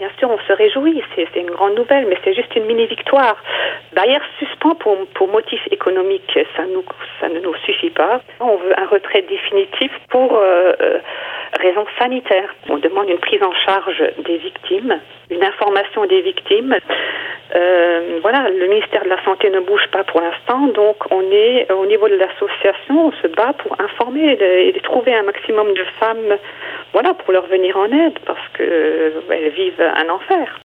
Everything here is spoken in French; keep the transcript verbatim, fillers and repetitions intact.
bien sûr, on se réjouit, c'est, c'est une grande nouvelle, mais c'est juste une mini-victoire. Bayer suspend pour, pour motif économique, ça, nous, ça ne nous suffit pas. On veut un retrait définitif pour euh, euh, raisons sanitaires. On demande une prise en charge des victimes, une information des victimes. Euh, voilà, le ministère de la Santé ne bouge pas pour l'instant, donc on est au niveau de l'association, on se bat pour informer et trouver un maximum de femmes, voilà, pour leur venir en aide, parce qu'elles vivent un enfer.